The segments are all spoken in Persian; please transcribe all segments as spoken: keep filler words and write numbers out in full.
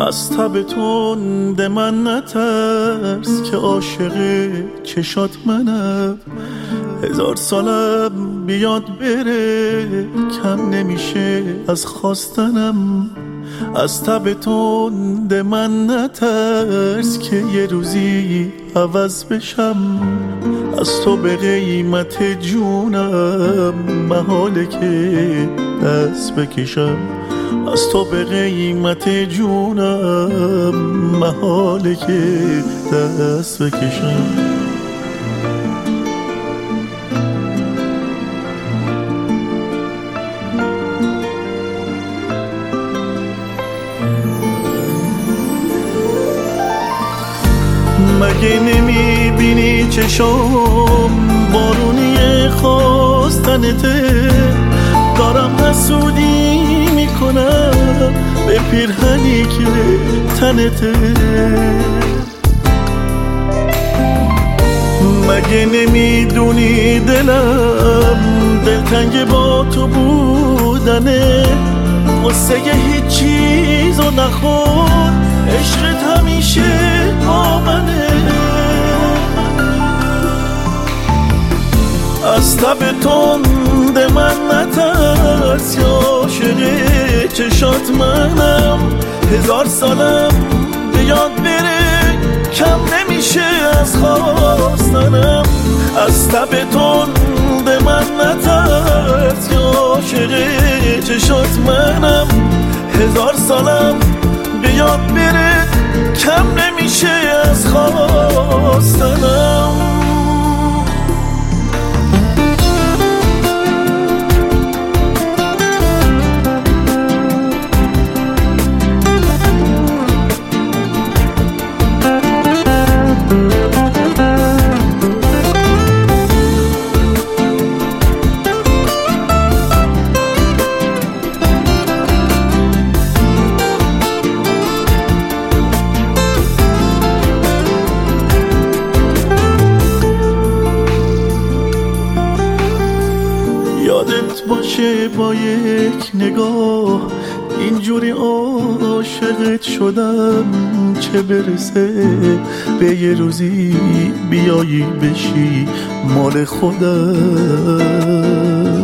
از تب تند من نترس که عاشق چشات منم. هزار سالم بیاد بره کم نمیشه از خواستنم. از تب تند من نترس که یه روزی عوض بشم. از تو به قیمت جونم محاله که دست بکشم. از تو به قیمت جونم محاله که دست بکشم. مگه نمیبینی چشام بارونی خواستنته؟ دارم حسودی میکنم به پیرهنی که تنته. مگه نمیدونی دلم دلتنگ با تو بودنه؟ قصه هیچ چیزو نخور عشقت همیشه با منه. از تب تند من نترس یا عاشق چشات منم. هزار سالم بیاد بره کم نمیشه از خواستنم. از تب تند من نترس یا عاشق چشات منم. هزار سالم بیاد بره کم نمیشه از خواستنم. یادت باشه با یک نگاه اینجوری عاشقت شدم. چه برسه به یه روزی بیایی بشی مال خودم.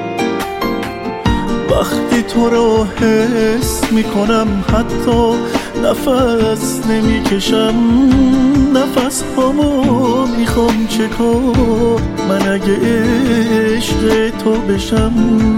وقتی تو رو حس میکنم حتی نفس نمیکشم. نفس هامو میخوام چکار من اگه عشق تو بشم.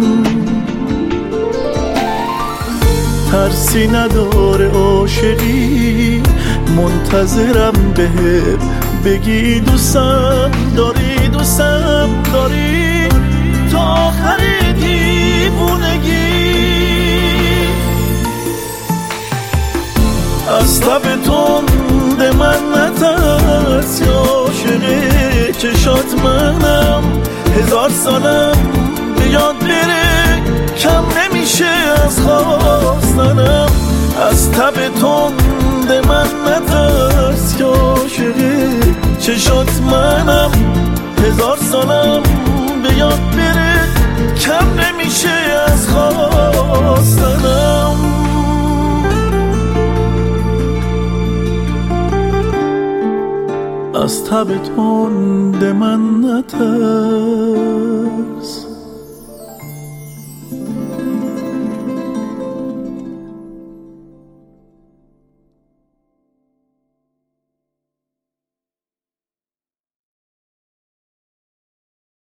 ترسی نداره عاشقی منتظرم بهم بگی دوستم داری دوستم داری تا آخر دیوونگی. از تب تند من نترس یا عاشق چشات منم. هزار سالم بیاد بره کم نمیشه از خواستنم. از تب تند من نترس یا عاشق چشات منم. هزار سالم بیاد بره کم نمیشه از خواستنم. از تب تند من نترس